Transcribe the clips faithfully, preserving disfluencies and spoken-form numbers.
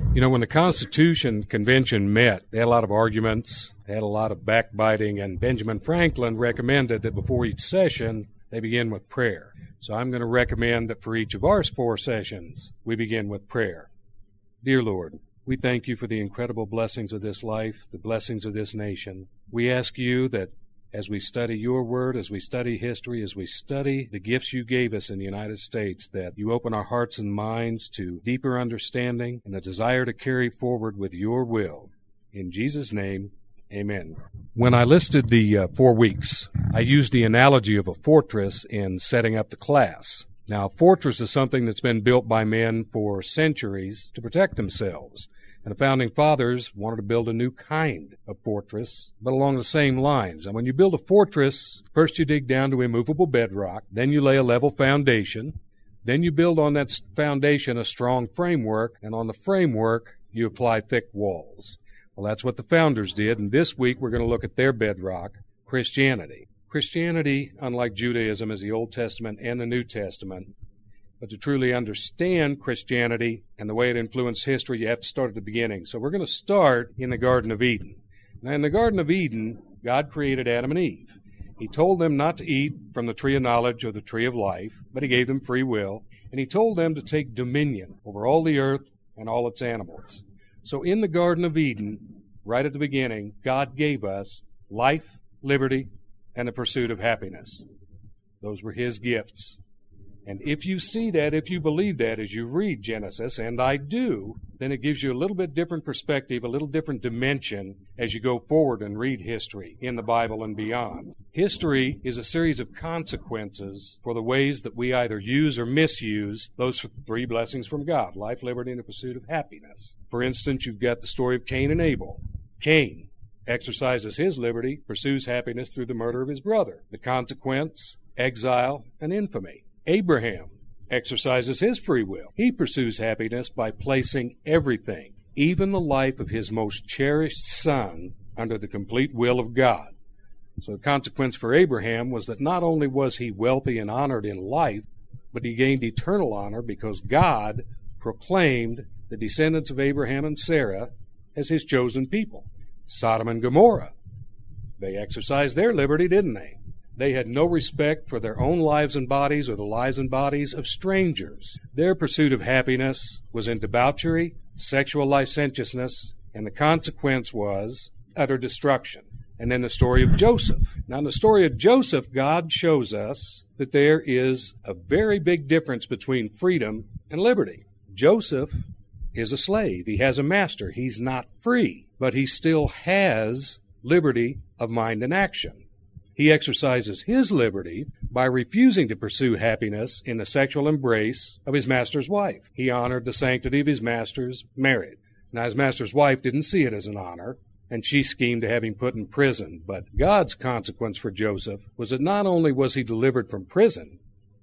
You know, when the Constitution Convention met, they had a lot of arguments, they had a lot of backbiting, and Benjamin Franklin recommended that before each session, they begin with prayer. So I'm going to recommend that for each of our four sessions, we begin with prayer. Dear Lord, we thank you for the incredible blessings of this life, the blessings of this nation. We ask you that as we study your word, as we study history, as we study the gifts you gave us in the United States, that you open our hearts and minds to deeper understanding and a desire to carry forward with your will. In Jesus' name, amen. When I listed the uh, four weeks, I used the analogy of a fortress in setting up the class. Now, a fortress is something that's been built by men for centuries to protect themselves. And the Founding Fathers wanted to build a new kind of fortress, but along the same lines. And when you build a fortress, first you dig down to immovable bedrock, then you lay a level foundation, then you build on that foundation a strong framework, and on the framework you apply thick walls. Well, that's what the founders did, and this week we're going to look at their bedrock, Christianity. Christianity, unlike Judaism, is the Old Testament and the New Testament. But to truly understand Christianity and the way it influenced history, you have to start at the beginning. So we're going to start in the Garden of Eden. Now, in the Garden of Eden, God created Adam and Eve. He told them not to eat from the tree of knowledge or the tree of life, but he gave them free will. And he told them to take dominion over all the earth and all its animals. So in the Garden of Eden, right at the beginning, God gave us life, liberty, and the pursuit of happiness. Those were his gifts. And if you see that, if you believe that as you read Genesis, and I do, then it gives you a little bit different perspective, a little different dimension as you go forward and read history in the Bible and beyond. History is a series of consequences for the ways that we either use or misuse those three blessings from God, life, liberty, and the pursuit of happiness. For instance, you've got the story of Cain and Abel. Cain exercises his liberty, pursues happiness through the murder of his brother. The consequence, exile and infamy. Abraham exercises his free will. He pursues happiness by placing everything, even the life of his most cherished son, under the complete will of God. So the consequence for Abraham was that not only was he wealthy and honored in life, but he gained eternal honor because God proclaimed the descendants of Abraham and Sarah as his chosen people. Sodom and Gomorrah, they exercised their liberty, didn't they? They had no respect for their own lives and bodies or the lives and bodies of strangers. Their pursuit of happiness was in debauchery, sexual licentiousness, and the consequence was utter destruction. And then the story of Joseph. Now, in the story of Joseph, God shows us that there is a very big difference between freedom and liberty. Joseph is a slave. He has a master. He's not free, but he still has liberty of mind and action. He exercises his liberty by refusing to pursue happiness in the sexual embrace of his master's wife. He honored the sanctity of his master's marriage. Now, his master's wife didn't see it as an honor, and she schemed to have him put in prison. But God's consequence for Joseph was that not only was he delivered from prison,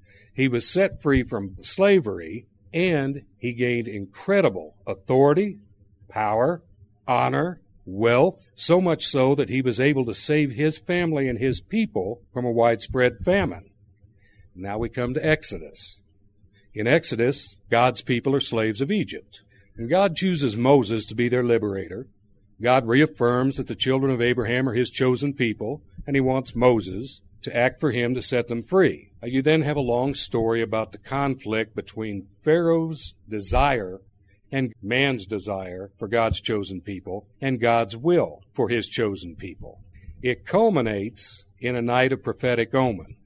he was set free from slavery, and he gained incredible authority, power, honor, wealth, so much so that he was able to save his family and his people from a widespread famine. Now we come to Exodus. In Exodus, God's people are slaves of Egypt, and God chooses Moses to be their liberator. God reaffirms that the children of Abraham are his chosen people, and he wants Moses to act for him to set them free. You then have a long story about the conflict between Pharaoh's desire and man's desire for God's chosen people, and God's will for his chosen people. It culminates in a night of prophetic omen.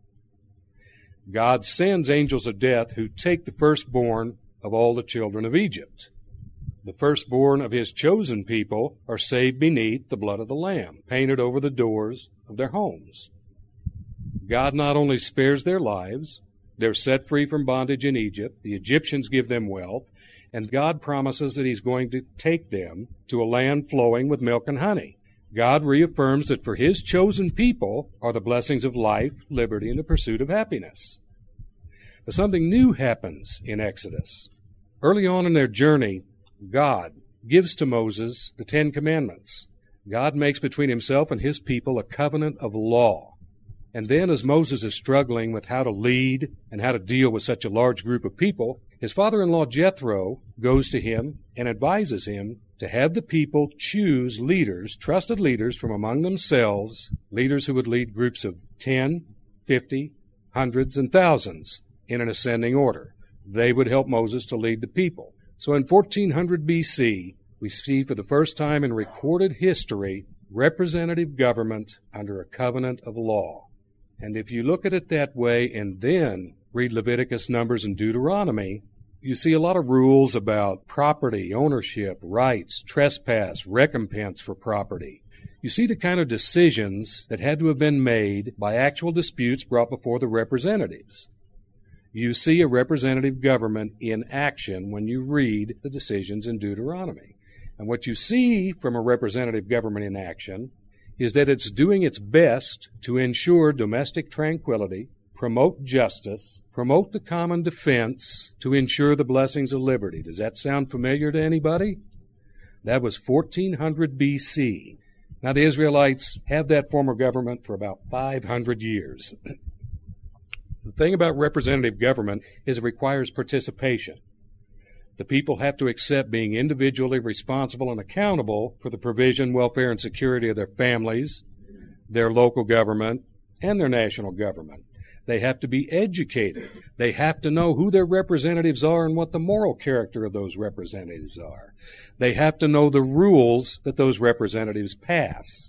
God sends angels of death who take the firstborn of all the children of Egypt. The firstborn of his chosen people are saved beneath the blood of the Lamb, painted over the doors of their homes. God not only spares their lives, they're set free from bondage in Egypt, the Egyptians give them wealth, and God promises that he's going to take them to a land flowing with milk and honey. God reaffirms that for his chosen people are the blessings of life, liberty, and the pursuit of happiness. But something new happens in Exodus. Early on in their journey, God gives to Moses the Ten Commandments. God makes between himself and his people a covenant of law. And then as Moses is struggling with how to lead and how to deal with such a large group of people, His father-in-law Jethro goes to him and advises him to have the people choose leaders, trusted leaders from among themselves, leaders who would lead groups of ten, fifty, hundreds, and thousands in an ascending order. They would help Moses to lead the people. So in fourteen hundred B C, we see for the first time in recorded history representative government under a covenant of law. And if you look at it that way and then read Leviticus, Numbers, and Deuteronomy, you see a lot of rules about property, ownership, rights, trespass, recompense for property. You see the kind of decisions that had to have been made by actual disputes brought before the representatives. You see a representative government in action when you read the decisions in Deuteronomy. And what you see from a representative government in action is that it's doing its best to ensure domestic tranquility, promote justice, promote the common defense, to ensure the blessings of liberty. Does that sound familiar to anybody? That was fourteen hundred B C. Now, the Israelites have that form of government for about five hundred years. The thing about representative government is it requires participation. The people have to accept being individually responsible and accountable for the provision, welfare, and security of their families, their local government, and their national government. They have to be educated. They have to know who their representatives are and what the moral character of those representatives are. They have to know the rules that those representatives pass.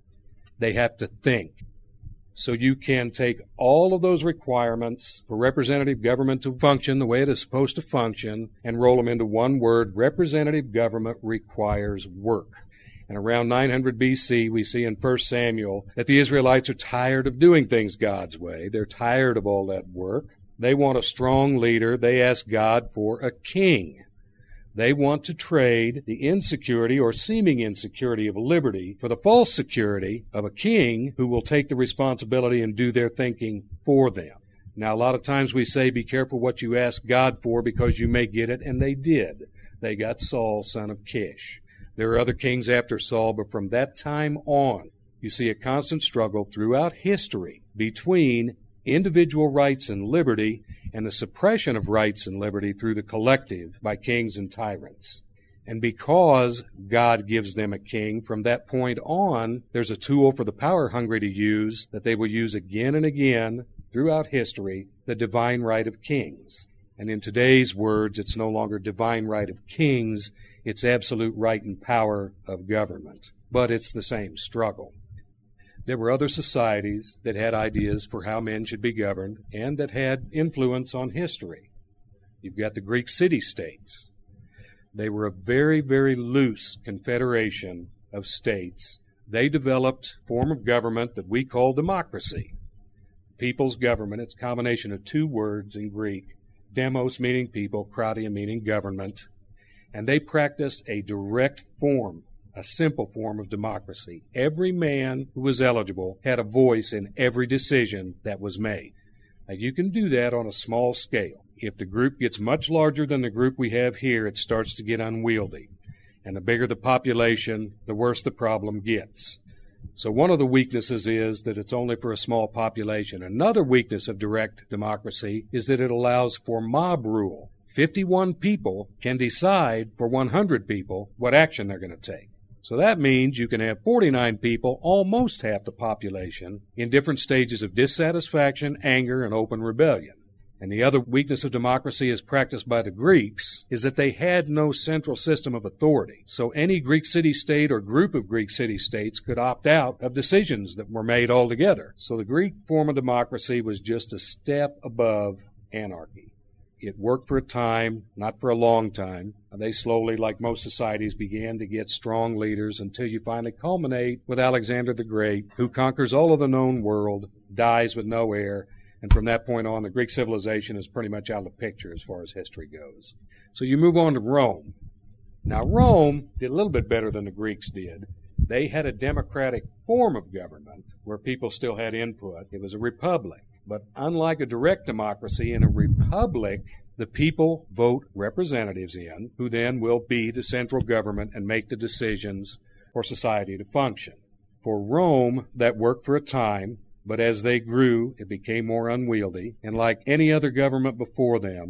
They have to think. So you can take all of those requirements for representative government to function the way it is supposed to function and roll them into one word: representative government requires work. And around nine hundred B C, we see in First Samuel that the Israelites are tired of doing things God's way. They're tired of all that work. They want a strong leader. They ask God for a king. They want to trade the insecurity or seeming insecurity of liberty for the false security of a king who will take the responsibility and do their thinking for them. Now, a lot of times we say, be careful what you ask God for because you may get it, and they did. They got Saul, son of Kish. There are other kings after Saul, but from that time on, you see a constant struggle throughout history between individual rights and liberty and the suppression of rights and liberty through the collective by kings and tyrants. And because God gives them a king, from that point on, there's a tool for the power-hungry to use that they will use again and again throughout history, the divine right of kings. And in today's words, it's no longer divine right of kings, it's absolute right and power of government. But it's the same struggle. There were other societies that had ideas for how men should be governed and that had influence on history. You've got the Greek city-states. They were a very, very loose confederation of states. They developed a form of government that we call democracy. People's government, it's a combination of two words in Greek, demos meaning people, kratia meaning government. And they practiced a direct form, a simple form of democracy. Every man who was eligible had a voice in every decision that was made. Now, you can do that on a small scale. If the group gets much larger than the group we have here, it starts to get unwieldy. And the bigger the population, the worse the problem gets. So one of the weaknesses is that it's only for a small population. Another weakness of direct democracy is that it allows for mob rule. fifty-one people can decide for one hundred people what action they're going to take. So that means you can have forty-nine people, almost half the population, in different stages of dissatisfaction, anger, and open rebellion. And the other weakness of democracy as practiced by the Greeks is that they had no central system of authority. So any Greek city-state or group of Greek city-states could opt out of decisions that were made altogether. So the Greek form of democracy was just a step above anarchy. It worked for a time, not for a long time. They slowly, like most societies, began to get strong leaders until you finally culminate with Alexander the Great, who conquers all of the known world, dies with no heir, and from that point on, the Greek civilization is pretty much out of the picture as far as history goes. So you move on to Rome. Now, Rome did a little bit better than the Greeks did. They had a democratic form of government where people still had input. It was a republic. But unlike a direct democracy, in a republic, the people vote representatives in, who then will be the central government and make the decisions for society to function. For Rome, that worked for a time, but as they grew, it became more unwieldy, and like any other government before them,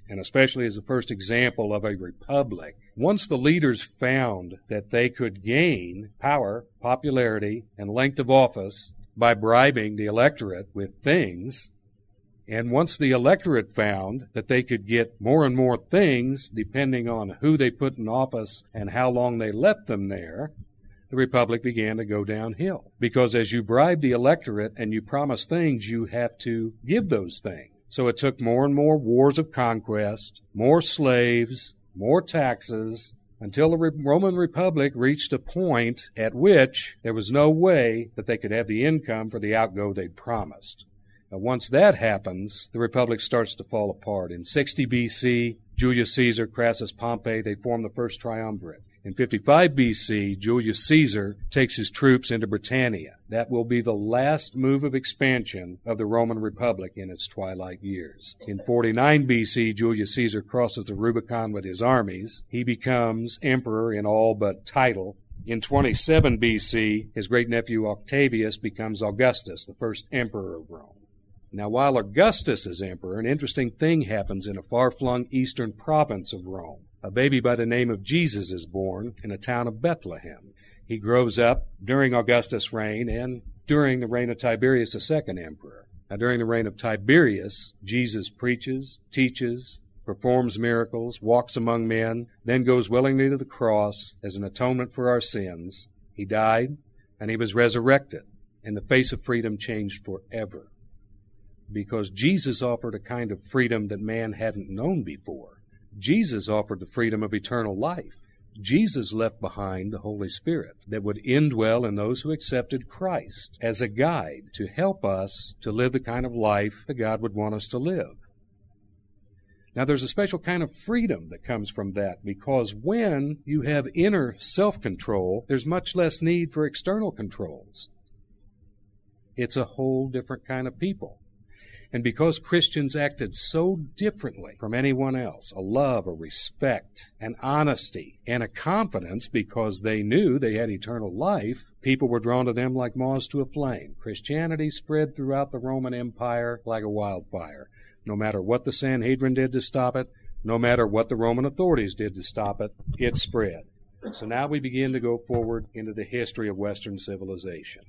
and especially as the first example of a republic. Once the leaders found that they could gain power, popularity, and length of office by bribing the electorate with things, and once the electorate found that they could get more and more things depending on who they put in office and how long they left them there, the republic began to go downhill. Because as you bribe the electorate and you promise things, you have to give those things. So it took more and more wars of conquest, more slaves, more taxes, until the Roman Republic reached a point at which there was no way that they could have the income for the outgo they'd promised. Now, once that happens, the Republic starts to fall apart. In sixty B C, Julius Caesar, Crassus, Pompey, they form the first triumvirate. In fifty-five B C, Julius Caesar takes his troops into Britannia. That will be the last move of expansion of the Roman Republic in its twilight years. In forty-nine B C, Julius Caesar crosses the Rubicon with his armies. He becomes emperor in all but title. In twenty-seven B C, his great-nephew Octavius becomes Augustus, the first emperor of Rome. Now, while Augustus is emperor, an interesting thing happens in a far-flung eastern province of Rome. A baby by the name of Jesus is born in the town of Bethlehem. He grows up during Augustus' reign and during the reign of Tiberius, the second emperor. Now, during the reign of Tiberius, Jesus preaches, teaches, performs miracles, walks among men, then goes willingly to the cross as an atonement for our sins. He died, and he was resurrected, and the face of freedom changed forever. Because Jesus offered a kind of freedom that man hadn't known before. Jesus offered the freedom of eternal life. Jesus left behind the Holy Spirit that would indwell in those who accepted Christ as a guide to help us to live the kind of life that God would want us to live. Now, there's a special kind of freedom that comes from that, because when you have inner self-control, there's much less need for external controls. It's a whole different kind of people. And because Christians acted so differently from anyone else, a love, a respect, an honesty, and a confidence because they knew they had eternal life, people were drawn to them like moths to a flame. Christianity spread throughout the Roman Empire like a wildfire. No matter what the Sanhedrin did to stop it, no matter what the Roman authorities did to stop it, it spread. So now we begin to go forward into the history of Western civilization.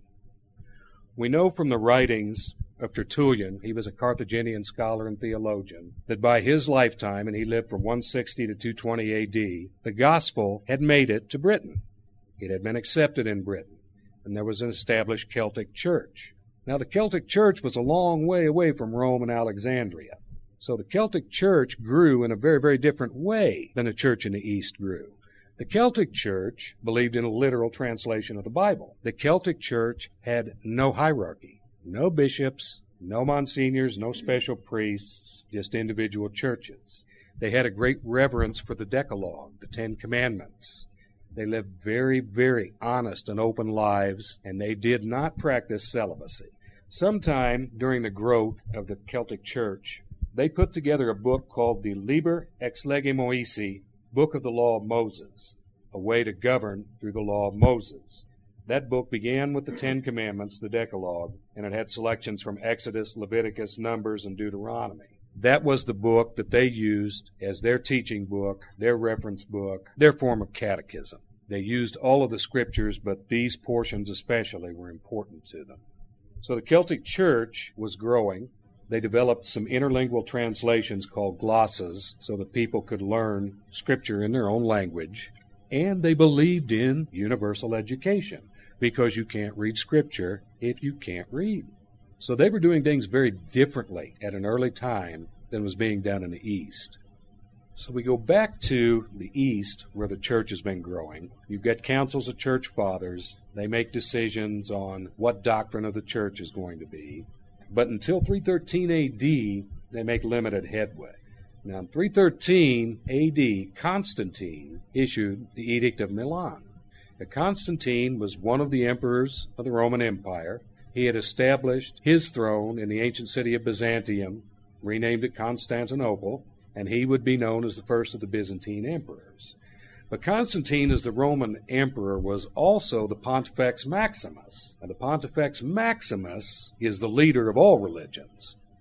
We know from the writings of Tertullian, he was a Carthaginian scholar and theologian, that by his lifetime, and he lived from one sixty to two twenty A D, the gospel had made it to Britain. It had been accepted in Britain, and there was an established Celtic church. Now, the Celtic church was a long way away from Rome and Alexandria. So the Celtic church grew in a very, very different way than the church in the East grew. The Celtic church believed in a literal translation of the Bible. The Celtic church had no hierarchy. No bishops, no monsignors, no special priests, just individual churches. They had a great reverence for the Decalogue, the Ten Commandments. They lived very, very honest and open lives, and they did not practice celibacy. Sometime during the growth of the Celtic church, they put together a book called the Liber Ex Lege Moesi, Book of the Law of Moses, a way to govern through the law of Moses. That book began with the Ten Commandments, the Decalogue, and it had selections from Exodus, Leviticus, Numbers, and Deuteronomy. That was the book that they used as their teaching book, their reference book, their form of catechism. They used all of the scriptures, but these portions especially were important to them. So the Celtic church was growing. They developed some interlingual translations called glosses so that people could learn scripture in their own language. And they believed in universal education, because you can't read Scripture if you can't read. So they were doing things very differently at an early time than was being done in the East. So we go back to the East, where the church has been growing. You've got councils of church fathers. They make decisions on what doctrine of the church is going to be. But until three thirteen A D, they make limited headway. Now, in three thirteen A D, Constantine issued the Edict of Milan. Now, Constantine was one of the emperors of the Roman Empire. He had established his throne in the ancient city of Byzantium, renamed it Constantinople, and he would be known as the first of the Byzantine emperors. But Constantine, as the Roman emperor, was also the Pontifex Maximus. And the Pontifex Maximus is the leader of all religions.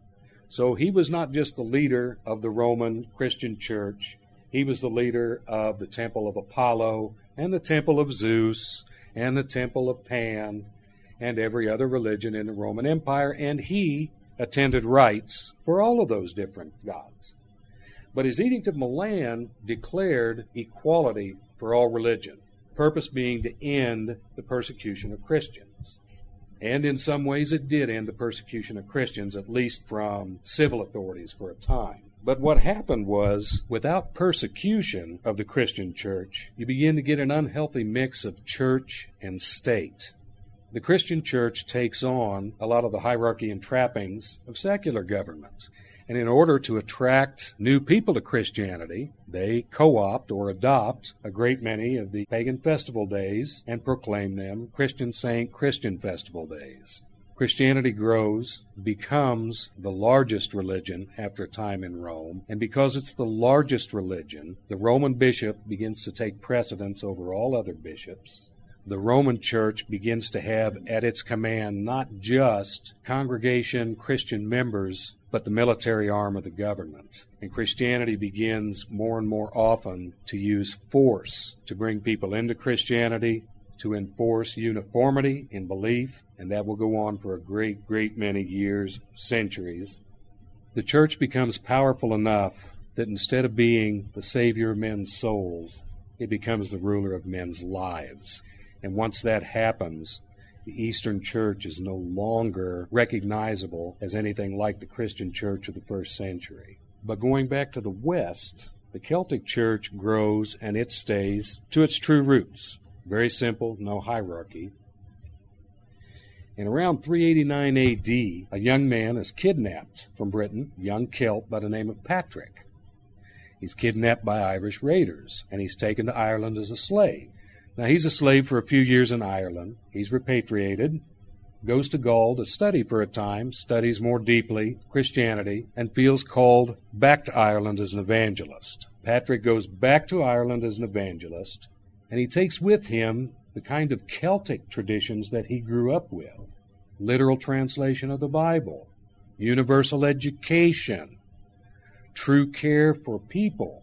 So he was not just the leader of the Roman Christian church. He was the leader of the temple of Apollo and the temple of Zeus and the temple of Pan and every other religion in the Roman Empire, and he attended rites for all of those different gods. But his Edict of Milan declared equality for all religion, purpose being to end the persecution of Christians. And in some ways it did end the persecution of Christians, at least from civil authorities for a time. But what happened was, without persecution of the Christian church, you begin to get an unhealthy mix of church and state. The Christian church takes on a lot of the hierarchy and trappings of secular government. And in order to attract new people to Christianity, they co-opt or adopt a great many of the pagan festival days and proclaim them Christian Saint Christian festival days. Christianity grows, becomes the largest religion after a time in Rome, and because it's the largest religion, the Roman bishop begins to take precedence over all other bishops. The Roman Church begins to have at its command not just congregation Christian members, but the military arm of the government. And Christianity begins more and more often to use force to bring people into Christianity, to enforce uniformity in belief, and that will go on for a great, great many years, centuries. The church becomes powerful enough that instead of being the savior of men's souls, it becomes the ruler of men's lives. And once that happens, the Eastern Church is no longer recognizable as anything like the Christian Church of the first century. But going back to the West, the Celtic Church grows and it stays to its true roots. Very simple, no hierarchy. In around three eighty-nine A D, a young man is kidnapped from Britain, a young Celt by the name of Patrick. He's kidnapped by Irish raiders, and he's taken to Ireland as a slave. Now, he's a slave for a few years in Ireland. He's repatriated, goes to Gaul to study for a time, studies more deeply Christianity, and feels called back to Ireland as an evangelist. Patrick goes back to Ireland as an evangelist, and he takes with him the kind of Celtic traditions that he grew up with. Literal translation of the Bible, universal education, true care for people.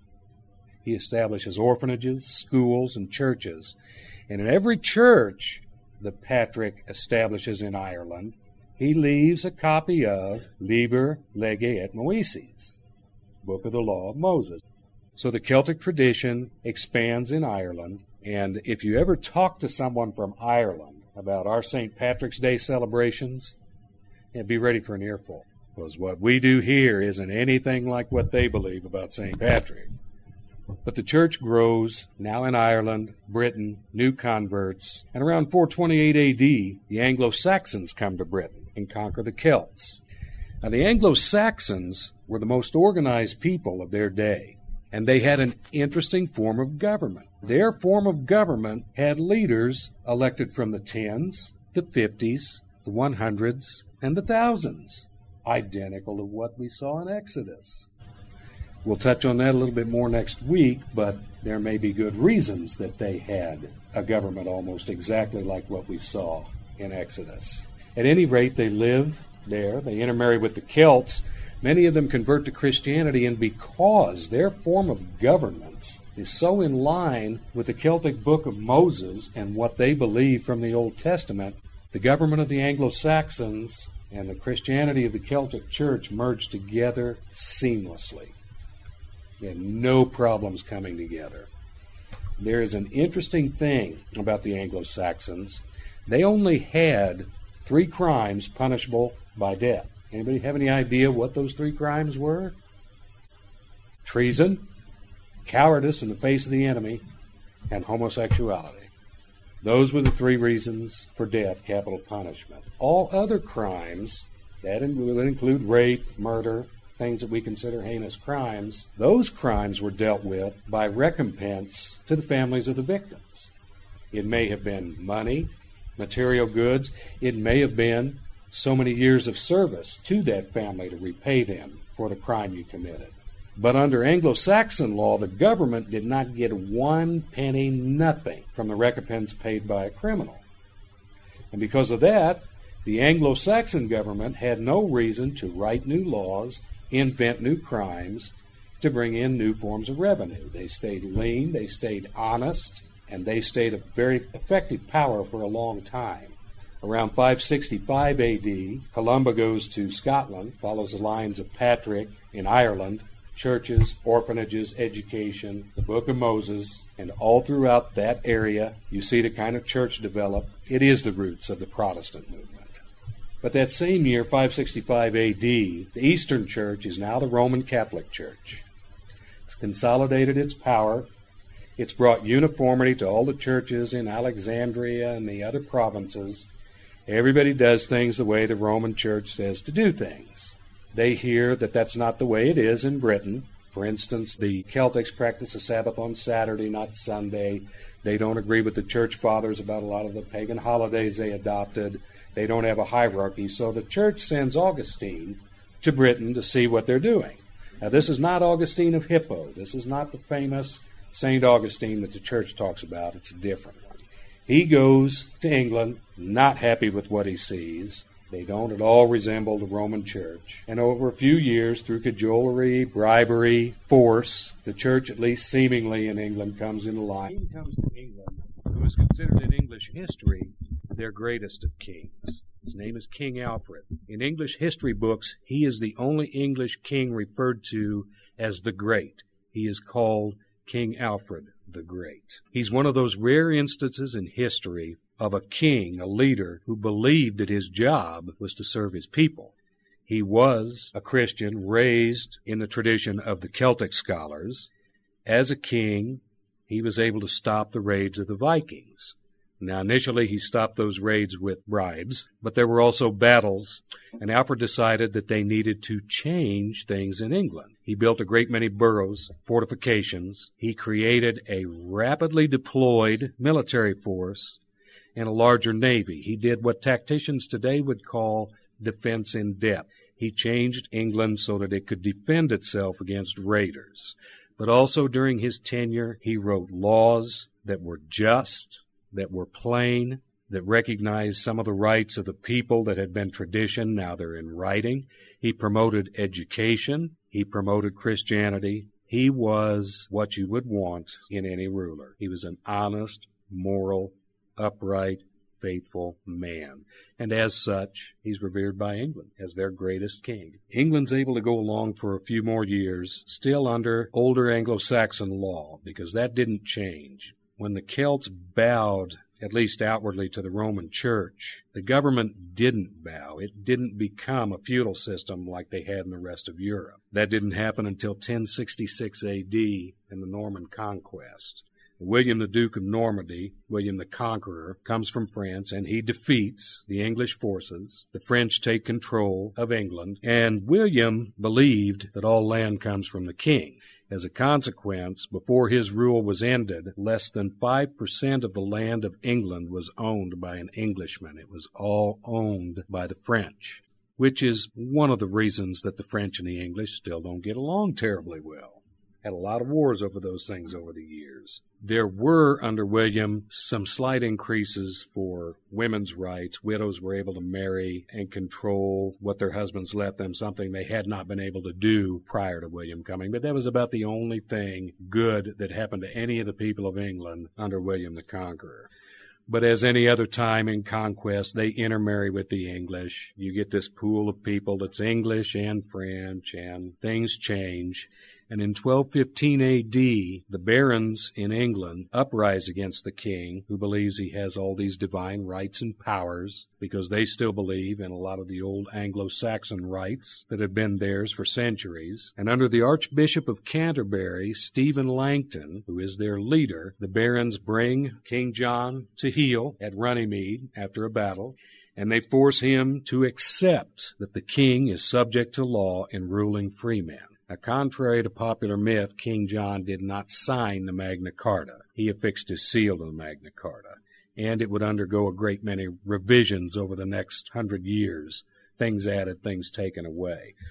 He establishes orphanages, schools, and churches. And in every church that Patrick establishes in Ireland, he leaves a copy of Liber Lege et Moises, Book of the Law of Moses. So the Celtic tradition expands in Ireland, and if you ever talk to someone from Ireland about our Saint Patrick's Day celebrations, yeah, be ready for an earful, because what we do here isn't anything like what they believe about Saint Patrick. But the church grows, now in Ireland, Britain, new converts, and around four twenty-eight A D, the Anglo-Saxons come to Britain and conquer the Celts. Now, the Anglo-Saxons were the most organized people of their day, and they had an interesting form of government. Their form of government had leaders elected from the tens, the fifties, the one hundreds, and the thousands, identical to what we saw in Exodus. We'll touch on that a little bit more next week, but there may be good reasons that they had a government almost exactly like what we saw in Exodus. At any rate, they live there. They intermarry with the Celts. Many of them convert to Christianity, and because their form of government is so in line with the Celtic Book of Moses and what they believe from the Old Testament, the government of the Anglo-Saxons and the Christianity of the Celtic Church merge together seamlessly. They had no problems coming together. There is an interesting thing about the Anglo-Saxons. They only had three crimes punishable by death. Anybody have any idea what those three crimes were? Treason, cowardice in the face of the enemy, and homosexuality. Those were the three reasons for death, capital punishment. All other crimes, that would include rape, murder, things that we consider heinous crimes, those crimes were dealt with by recompense to the families of the victims. It may have been money, material goods. It may have been so many years of service to that family to repay them for the crime you committed. But under Anglo-Saxon law, the government did not get one penny, nothing, from the recompense paid by a criminal. And because of that, The Anglo-Saxon government had no reason to write new laws, invent new crimes, to bring in new forms of revenue. They stayed lean, they stayed honest, and they stayed a very effective power for a long time. Around five sixty-five A D, Columba goes to Scotland, follows the lines of Patrick in Ireland, churches, orphanages, education, the Book of Moses, and all throughout that area you see the kind of church develop. It is the roots of the Protestant movement. But that same year, five sixty-five A D, the Eastern Church is now the Roman Catholic Church. It's consolidated its power. It's brought uniformity to all the churches in Alexandria and the other provinces. Everybody does things the way the Roman Church says to do things. They hear that that's not the way it is in Britain. For instance, the Celtics practice the Sabbath on Saturday, not Sunday. They don't agree with the church fathers about a lot of the pagan holidays they adopted. They don't have a hierarchy. So the church sends Augustine to Britain to see what they're doing. Now, this is not Augustine of Hippo. This is not the famous Saint Augustine that the church talks about. It's a different one. He goes to England, not happy with what he sees. They don't at all resemble the Roman Church. And over a few years, through cajolery, bribery, force, the church, at least seemingly in England, comes into line. He comes to England, who is considered in English history their greatest of kings. His name is King Alfred. In English history books, he is the only English king referred to as the Great. He is called King Alfred the Great. He's one of those rare instances in history of a king, a leader, who believed that his job was to serve his people. He was a Christian raised in the tradition of the Celtic scholars. As a king, he was able to stop the raids of the Vikings. Now, initially, he stopped those raids with bribes, but there were also battles, and Alfred decided that they needed to change things in England. He built a great many boroughs, fortifications. He created a rapidly deployed military force and a larger navy. He did what tacticians today would call defense in depth. He changed England so that it could defend itself against raiders. But also during his tenure, he wrote laws that were just, that were plain, that recognized some of the rights of the people that had been tradition. Now they're in writing. He promoted education. He promoted Christianity. He was what you would want in any ruler. He was an honest, moral, upright, faithful man. And as such, he's revered by England as their greatest king. England's able to go along for a few more years, still under older Anglo-Saxon law, because that didn't change. When the Celts bowed, at least outwardly, to the Roman Church, the government didn't bow. It didn't become a feudal system like they had in the rest of Europe. That didn't happen until ten sixty-six A D in the Norman Conquest. William the Duke of Normandy, William the Conqueror, comes from France, and he defeats the English forces. The French take control of England, and William believed that all land comes from the king. As a consequence, before his rule was ended, less than five percent of the land of England was owned by an Englishman. It was all owned by the French, which is one of the reasons that the French and the English still don't get along terribly well. Had a lot of wars over those things over the years. There were, under William, some slight increases for women's rights. Widows were able to marry and control what their husbands left them, something they had not been able to do prior to William coming. But that was about the only thing good that happened to any of the people of England under William the Conqueror. But as any other time in conquest, they intermarry with the English. You get this pool of people that's English and French, and things change. And in twelve fifteen A D, the barons in England uprise against the king, who believes he has all these divine rights and powers, because they still believe in a lot of the old Anglo-Saxon rights that have been theirs for centuries. And under the Archbishop of Canterbury, Stephen Langton, who is their leader, the barons bring King John to heel at Runnymede after a battle, and they force him to accept that the king is subject to law and ruling free men. Now, contrary to popular myth, King John did not sign the Magna Carta. He affixed his seal to the Magna Carta, and it would undergo a great many revisions over the next hundred years, things added, things taken away.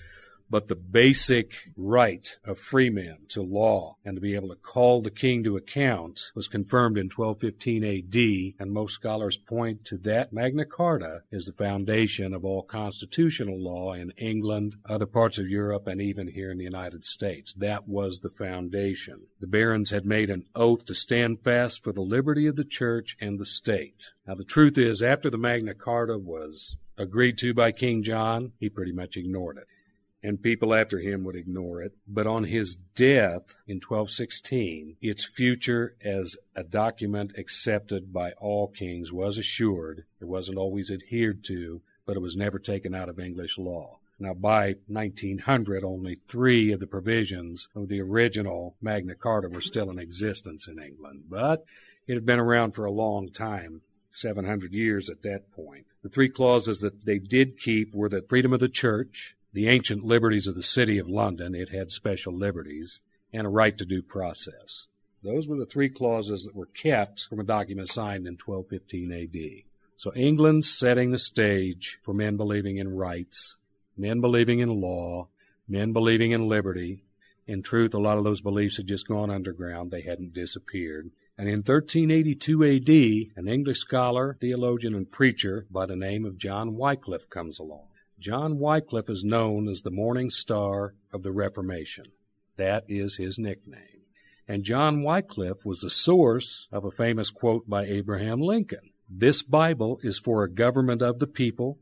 But the basic right of freemen to law and to be able to call the king to account was confirmed in twelve fifteen A D, and most scholars point to that Magna Carta as the foundation of all constitutional law in England, other parts of Europe, and even here in the United States. That was the foundation. The barons had made an oath to stand fast for the liberty of the church and the state. Now, the truth is, after the Magna Carta was agreed to by King John, he pretty much ignored it. And people after him would ignore it. But on his death in twelve sixteen, its future as a document accepted by all kings was assured. It wasn't always adhered to, but it was never taken out of English law. Now, by nineteen hundred, only three of the provisions of the original Magna Carta were still in existence in England. But it had been around for a long time, seven hundred years at that point. The three clauses that they did keep were the freedom of the church, the ancient liberties of the City of London, it had special liberties, and a right to due process. Those were the three clauses that were kept from a document signed in twelve fifteen A D. So England's setting the stage for men believing in rights, men believing in law, men believing in liberty. In truth, a lot of those beliefs had just gone underground. They hadn't disappeared. And in thirteen eighty-two A D, an English scholar, theologian, and preacher by the name of John Wycliffe comes along. John Wycliffe is known as the Morning Star of the Reformation. That is his nickname. And John Wycliffe was the source of a famous quote by Abraham Lincoln. This Bible is for a government of the people,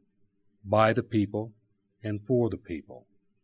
by the people, and for the people.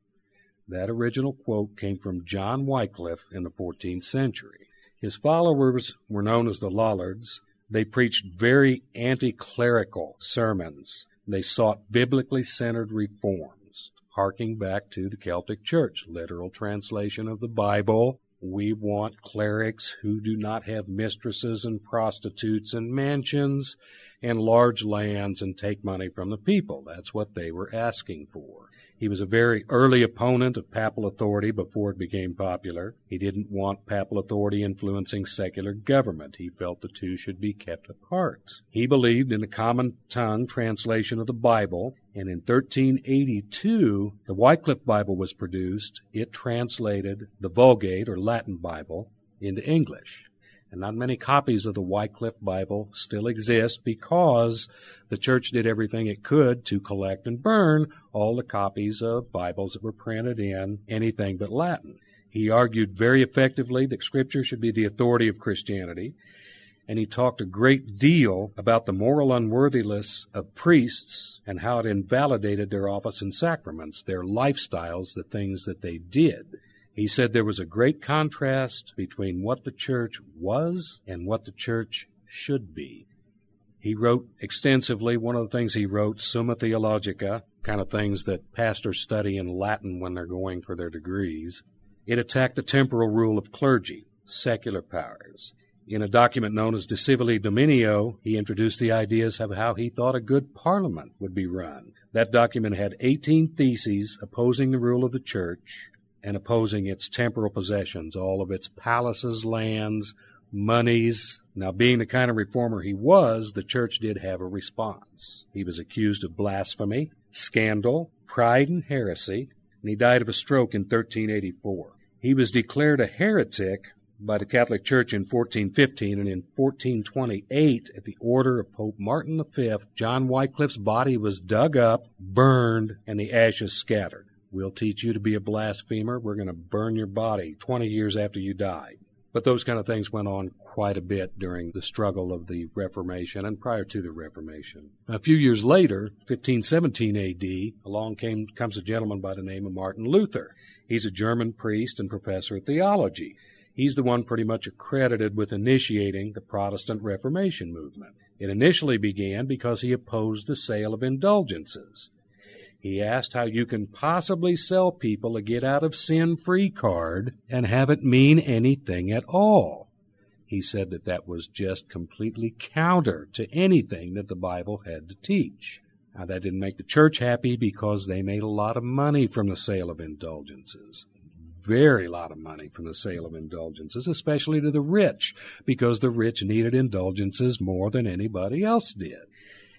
That original quote came from John Wycliffe in the fourteenth century. His followers were known as the Lollards. They preached very anti-clerical sermons. They sought biblically centered reforms, harking back to the Celtic Church, literal translation of the Bible. We want clerics who do not have mistresses and prostitutes and mansions and large lands and take money from the people. That's what they were asking for. He was a very early opponent of papal authority before it became popular. He didn't want papal authority influencing secular government. He felt the two should be kept apart. He believed in a common tongue translation of the Bible, and in thirteen eighty-two, the Wycliffe Bible was produced. It translated the Vulgate, or Latin Bible, into English. And not many copies of the Wycliffe Bible still exist because the church did everything it could to collect and burn all the copies of Bibles that were printed in anything but Latin. He argued very effectively that Scripture should be the authority of Christianity, and he talked a great deal about the moral unworthiness of priests and how it invalidated their office and sacraments, their lifestyles, the things that they did. He said there was a great contrast between what the church was and what the church should be. He wrote extensively. One of the things he wrote, Summa Theologica, kind of things that pastors study in Latin when they're going for their degrees. It attacked the temporal rule of clergy, secular powers. In a document known as De Civili Dominio, he introduced the ideas of how he thought a good parliament would be run. That document had eighteen theses opposing the rule of the church and opposing its temporal possessions, all of its palaces, lands, monies. Now, being the kind of reformer he was, the church did have a response. He was accused of blasphemy, scandal, pride, and heresy, and he died of a stroke in thirteen eighty-four. He was declared a heretic by the Catholic Church in fourteen fifteen, and in fourteen twenty-eight, at the order of Pope Martin the Fifth, John Wycliffe's body was dug up, burned, and the ashes scattered. We'll teach you to be a blasphemer. We're going to burn your body twenty years after you died. But those kind of things went on quite a bit during the struggle of the Reformation and prior to the Reformation. A few years later, fifteen seventeen A D, along came, comes a gentleman by the name of Martin Luther. He's a German priest and professor of theology. He's the one pretty much accredited with initiating the Protestant Reformation movement. It initially began because he opposed the sale of indulgences. He asked how you can possibly sell people a get-out-of-sin-free card and have it mean anything at all. He said that that was just completely counter to anything that the Bible had to teach. Now, that didn't make the church happy because they made a lot of money from the sale of indulgences. Very lot of money from the sale of indulgences, especially to the rich, because the rich needed indulgences more than anybody else did.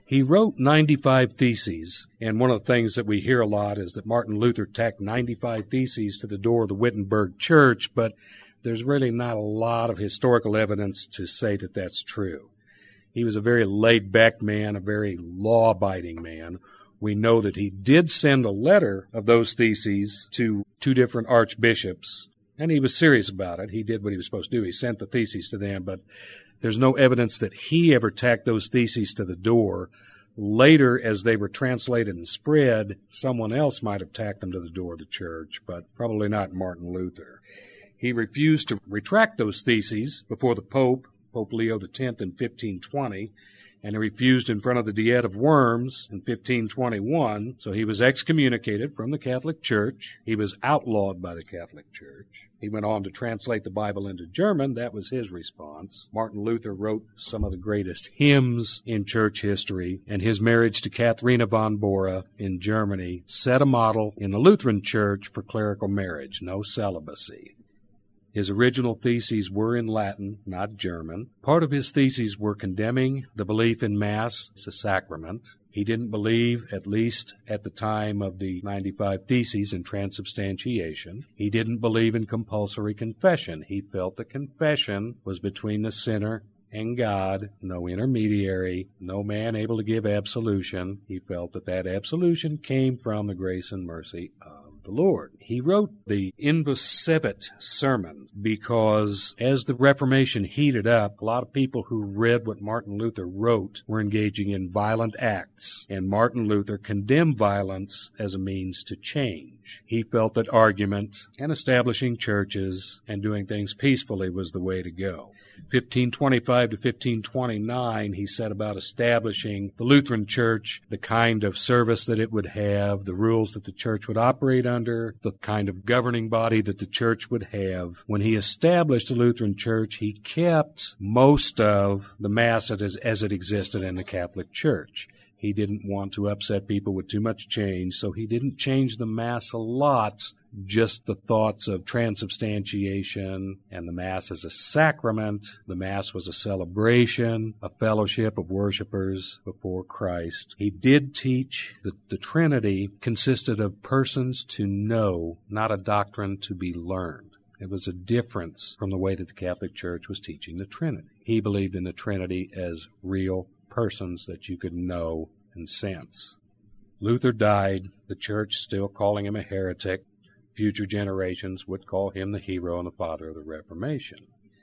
He wrote ninety-five theses, and one of the things that we hear a lot is that Martin Luther tacked ninety-five theses to the door of the Wittenberg Church, but there's really not a lot of historical evidence to say that that's true. He was a very laid-back man, a very law-abiding man. We know that he did send a letter of those theses to two different archbishops, and he was serious about it. He did what he was supposed to do. He sent the theses to them, but there's no evidence that he ever tacked those theses to the door. Later, as they were translated and spread, someone else might have tacked them to the door of the church, but probably not Martin Luther. He refused to retract those theses before the Pope, Pope Leo the tenth, in fifteen twenty, and he refused in front of the Diet of Worms in fifteen twenty-one, so he was excommunicated from the Catholic Church. He was outlawed by the Catholic Church. He went on to translate the Bible into German. That was his response. Martin Luther wrote some of the greatest hymns in church history, and his marriage to Katharina von Bora in Germany set a model in the Lutheran Church for clerical marriage, no celibacy. His original theses were in Latin, not German. Part of his theses were condemning the belief in Mass as a sacrament. He didn't believe, at least at the time of the ninety-five Theses, in transubstantiation. He didn't believe in compulsory confession. He felt that confession was between the sinner and God, no intermediary, no man able to give absolution. He felt that that absolution came from the grace and mercy of the Lord. He wrote the Invocavit sermon because as the Reformation heated up, a lot of people who read what Martin Luther wrote were engaging in violent acts, and Martin Luther condemned violence as a means to change. He felt that argument and establishing churches and doing things peacefully was the way to go. fifteen twenty-five to fifteen twenty-nine, he set about establishing the Lutheran Church, the kind of service that it would have, the rules that the church would operate under, the kind of governing body that the church would have. When he established the Lutheran Church, he kept most of the Mass as, as it existed in the Catholic Church. He didn't want to upset people with too much change, so he didn't change the Mass a lot. Just the thoughts of transubstantiation and the Mass as a sacrament. The Mass was a celebration, a fellowship of worshipers before Christ. He did teach that the Trinity consisted of persons to know, not a doctrine to be learned. It was a difference from the way that the Catholic Church was teaching the Trinity. He believed in the Trinity as real persons that you could know and sense. Luther died, the Church still calling him a heretic. Future generations would call him the hero and the father of the Reformation.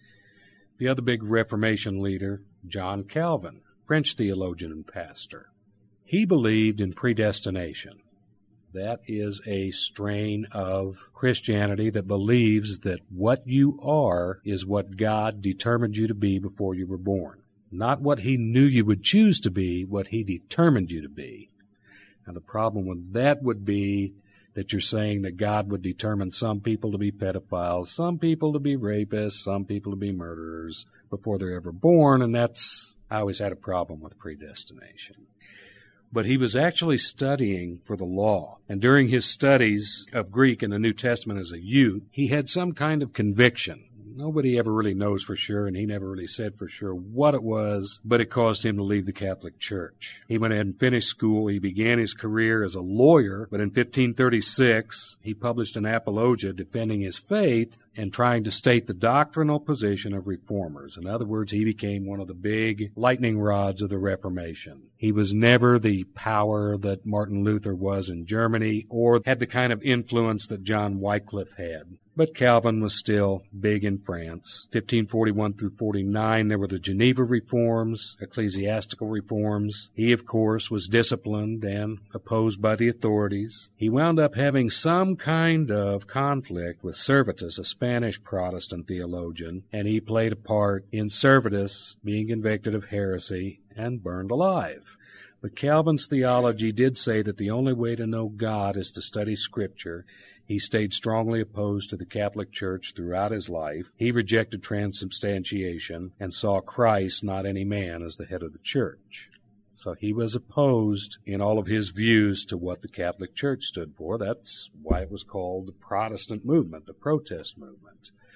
The other big Reformation leader, John Calvin, French theologian and pastor. He believed in predestination. That is a strain of Christianity that believes that what you are is what God determined you to be before you were born. Not what he knew you would choose to be, what he determined you to be. Now the problem with that would be that you're saying that God would determine some people to be pedophiles, some people to be rapists, some people to be murderers before they're ever born, and that's, I always had a problem with predestination. But he was actually studying for the law, and during his studies of Greek in the New Testament as a youth, he had some kind of conviction. Nobody ever really knows for sure, and he never really said for sure what it was, but it caused him to leave the Catholic Church. He went ahead and finished school. He began his career as a lawyer, but in fifteen thirty-six, he published an apologia defending his faith and trying to state the doctrinal position of reformers. In other words, he became one of the big lightning rods of the Reformation. He was never the power that Martin Luther was in Germany or had the kind of influence that John Wycliffe had. But Calvin was still big in France. fifteen forty-one through forty-nine, there were the Geneva Reforms, ecclesiastical reforms. He, of course, was disciplined and opposed by the authorities. He wound up having some kind of conflict with Servetus, a Spanish Protestant theologian, and he played a part in Servetus being convicted of heresy and burned alive. But Calvin's theology did say that the only way to know God is to study Scripture. He stayed strongly opposed to the Catholic Church throughout his life. He rejected transubstantiation and saw Christ, not any man, as the head of the Church. So he was opposed in all of his views to what the Catholic Church stood for. That's why it was called the Protestant movement, the protest movement.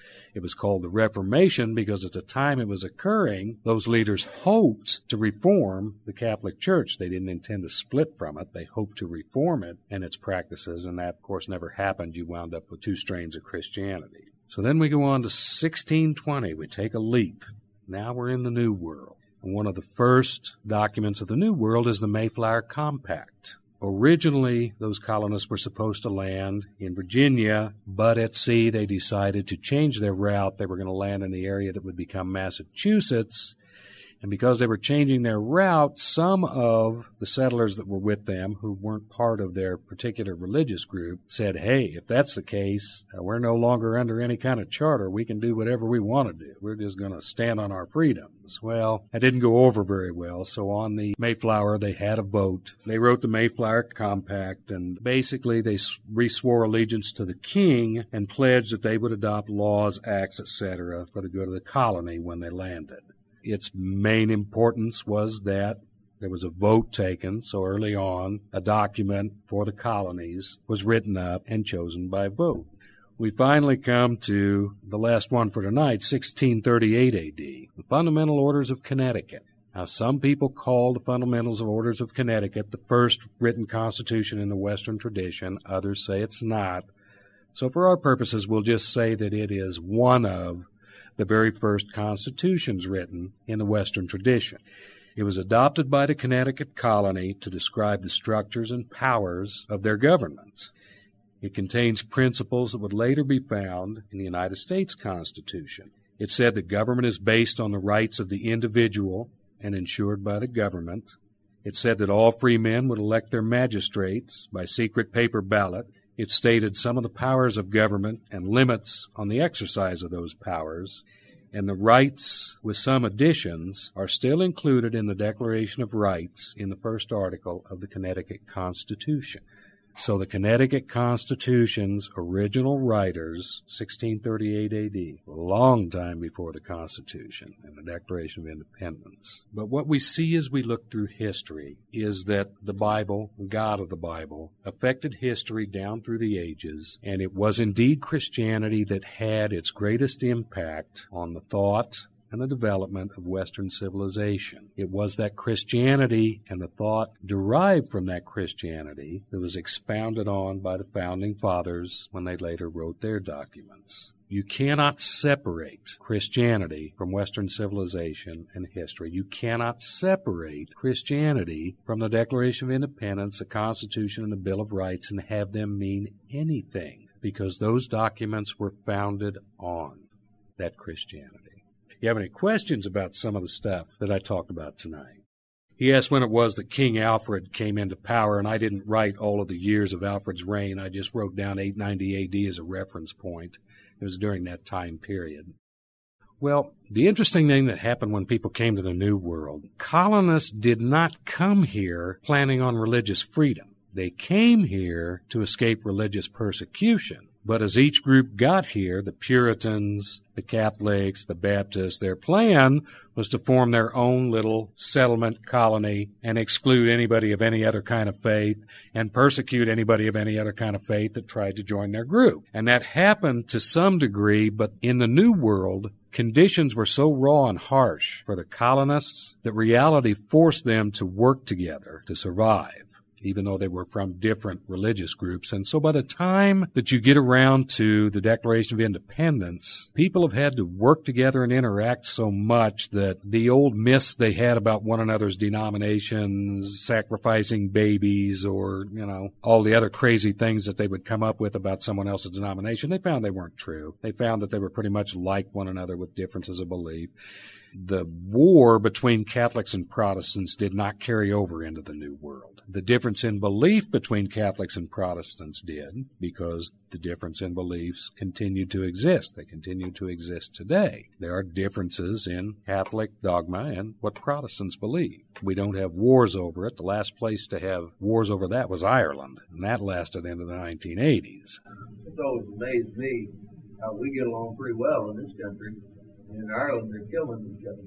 It was called the Reformation because at the time it was occurring, those leaders hoped to reform the Catholic Church. They didn't intend to split from it. They hoped to reform it and its practices, and that, of course, never happened. You wound up with two strains of Christianity. So then we go on to sixteen twenty. We take a leap. Now we're in the New World. And one of the first documents of the New World is the Mayflower Compact. Originally, those colonists were supposed to land in Virginia, but at sea they decided to change their route. They were going to land in the area that would become Massachusetts. And because they were changing their route, some of the settlers that were with them, who weren't part of their particular religious group, said, hey, if that's the case, uh, we're no longer under any kind of charter. We can do whatever we want to do. We're just going to stand on our freedoms. Well, that didn't go over very well. So on the Mayflower, they had a vote. They wrote the Mayflower Compact, and basically they re-swore allegiance to the king and pledged that they would adopt laws, acts, et cetera for the good of the colony when they landed. Its main importance was that there was a vote taken, so early on, a document for the colonies was written up and chosen by vote. We finally come to the last one for tonight, sixteen thirty-eight A D, the Fundamental Orders of Connecticut. Now, some people call the Fundamentals of Orders of Connecticut the first written constitution in the Western tradition. Others say it's not. So for our purposes, we'll just say that it is one of the very first constitutions written in the Western tradition. It was adopted by the Connecticut colony to describe the structures and powers of their government. It contains principles that would later be found in the United States Constitution. It said that government is based on the rights of the individual and ensured by the government. It said that all free men would elect their magistrates by secret paper ballot. It stated some of the powers of government and limits on the exercise of those powers, and the rights, with some additions, are still included in the Declaration of Rights in the first article of the Connecticut Constitution. So the Connecticut Constitution's original writers, sixteen thirty-eight A D, a long time before the Constitution and the Declaration of Independence. But what we see as we look through history is that the Bible, God of the Bible, affected history down through the ages, and it was indeed Christianity that had its greatest impact on the thought and the development of Western civilization. It was that Christianity and the thought derived from that Christianity that was expounded on by the Founding Fathers when they later wrote their documents. You cannot separate Christianity from Western civilization and history. You cannot separate Christianity from the Declaration of Independence, the Constitution, and the Bill of Rights and have them mean anything, because those documents were founded on that Christianity. You have any questions about some of the stuff that I talked about tonight? He asked when it was that King Alfred came into power, and I didn't write all of the years of Alfred's reign. I just wrote down eight ninety A D as a reference point. It was during that time period. Well, the interesting thing that happened when people came to the New World, colonists did not come here planning on religious freedom. They came here to escape religious persecution. But as each group got here, the Puritans, the Catholics, the Baptists, their plan was to form their own little settlement colony and exclude anybody of any other kind of faith and persecute anybody of any other kind of faith that tried to join their group. And that happened to some degree, but in the New World, conditions were so raw and harsh for the colonists that reality forced them to work together to survive, even though they were from different religious groups. And so by the time that you get around to the Declaration of Independence, people have had to work together and interact so much that the old myths they had about one another's denominations, sacrificing babies, or, you know, all the other crazy things that they would come up with about someone else's denomination, they found they weren't true. They found that they were pretty much like one another with differences of belief. The war between Catholics and Protestants did not carry over into the New World. The difference in belief between Catholics and Protestants did, because the difference in beliefs continued to exist. They continue to exist today. There are differences in Catholic dogma and what Protestants believe. We don't have wars over it. The last place to have wars over that was Ireland, and that lasted into the nineteen eighties. It's always amazed me how we get along pretty well in this country. In Ireland, they're killing each other.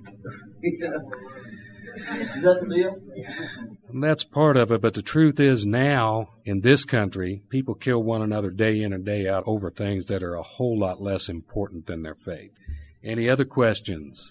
Yeah. Is that the deal? And that's part of it, but the truth is now, in this country, people kill one another day in and day out over things that are a whole lot less important than their faith. Any other questions?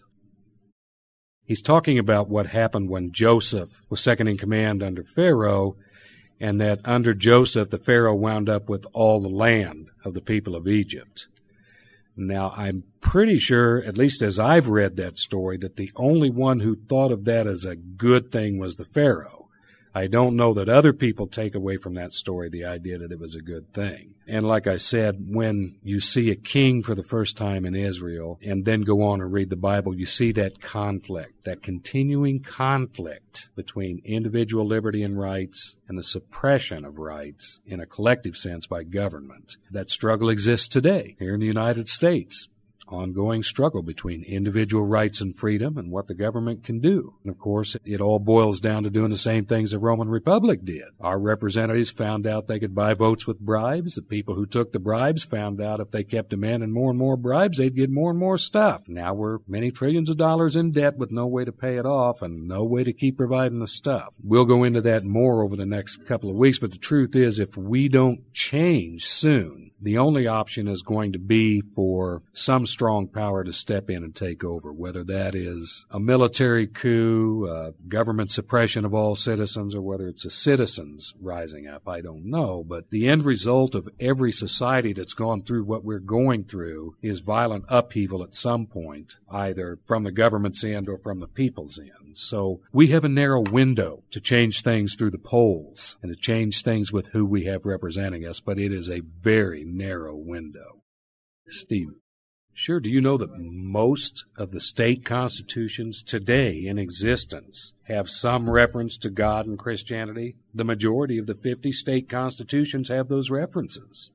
He's talking about what happened when Joseph was second in command under Pharaoh, and that under Joseph, the Pharaoh wound up with all the land of the people of Egypt. Now, I'm pretty sure, at least as I've read that story, that the only one who thought of that as a good thing was the Pharaoh. I don't know that other people take away from that story the idea that it was a good thing. And like I said, when you see a king for the first time in Israel and then go on and read the Bible, you see that conflict, that continuing conflict between individual liberty and rights and the suppression of rights in a collective sense by government. That struggle exists today here in the United States. Ongoing struggle between individual rights and freedom and what the government can do. And of course, it all boils down to doing the same things the Roman Republic did. Our representatives found out they could buy votes with bribes. The people who took the bribes found out if they kept demanding more and more bribes, they'd get more and more stuff. Now we're many trillions of dollars in debt with no way to pay it off and no way to keep providing the stuff. We'll go into that more over the next couple of weeks, but the truth is, if we don't change soon, the only option is going to be for some strong power to step in and take over, whether that is a military coup, uh, government suppression of all citizens, or whether it's a citizens rising up. I don't know. But the end result of every society that's gone through what we're going through is violent upheaval at some point, either from the government's end or from the people's end. So we have a narrow window to change things through the polls and to change things with who we have representing us, but it is a very narrow window. Steve, sure, do you know that most of the state constitutions today in existence have some reference to God and Christianity? The majority of the fifty state constitutions have those references.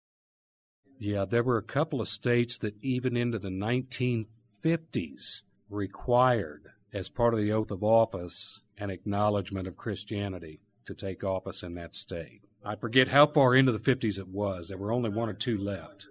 Yeah, there were a couple of states that even into the nineteen fifties required, as part of the oath of office, an acknowledgement of Christianity to take office in that state. I forget how far into the fifties it was. There were only one or two left.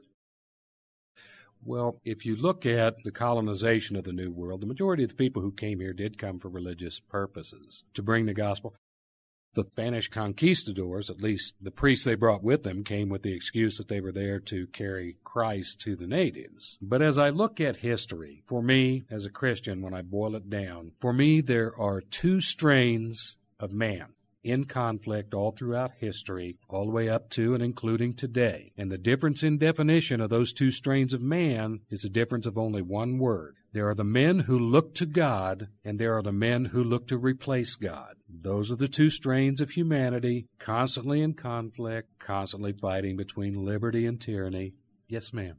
Well, if you look at the colonization of the New World, the majority of the people who came here did come for religious purposes, to bring the gospel. The Spanish conquistadors, at least the priests they brought with them, came with the excuse that they were there to carry Christ to the natives. But as I look at history, for me, as a Christian, when I boil it down, for me there are two strains of man in conflict all throughout history, all the way up to and including today. And the difference in definition of those two strains of man is a difference of only one word. There are the men who look to God, and there are the men who look to replace God. Those are the two strains of humanity, constantly in conflict, constantly fighting between liberty and tyranny. Yes, ma'am.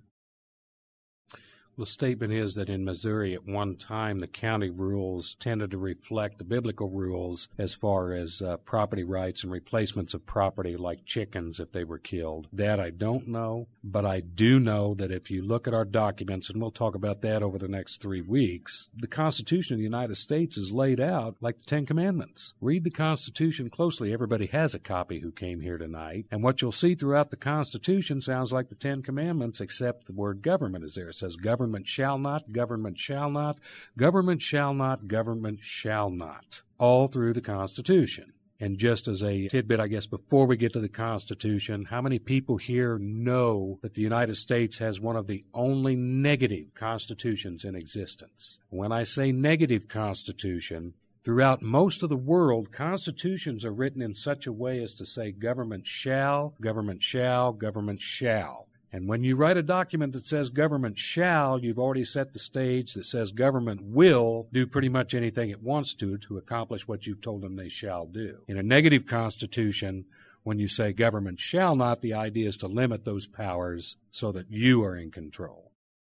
The statement is that in Missouri at one time the county rules tended to reflect the biblical rules as far as uh, property rights and replacements of property like chickens if they were killed. That I don't know, but I do know that if you look at our documents, and we'll talk about that over the next three weeks, the Constitution of the United States is laid out like the Ten Commandments. Read the Constitution closely. Everybody has a copy who came here tonight, and what you'll see throughout the Constitution sounds like the Ten Commandments, except the word government is there. It says government Government shall not, government shall not, government shall not, government shall not, all through the Constitution. And just as a tidbit, I guess, before we get to the Constitution, how many people here know that the United States has one of the only negative constitutions in existence? When I say negative constitution, throughout most of the world, constitutions are written in such a way as to say government shall, government shall, government shall. And when you write a document that says government shall, you've already set the stage that says government will do pretty much anything it wants to to accomplish what you've told them they shall do. In a negative constitution, when you say government shall not, the idea is to limit those powers so that you are in control.